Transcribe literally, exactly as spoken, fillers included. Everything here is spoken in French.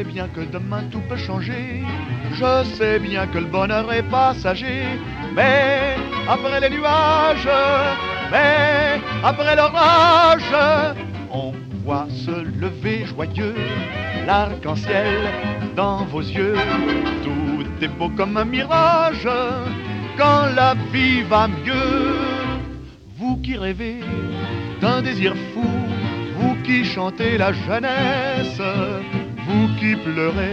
sais bien que demain tout peut changer. Je sais bien que le bonheur est passager. Mais après les nuages, mais après l'orage, on voit se lever joyeux l'arc-en-ciel dans vos yeux. Tout est beau comme un mirage quand la vie va mieux. Vous qui rêvez d'un désir fou, vous qui chantez la jeunesse, vous qui pleurez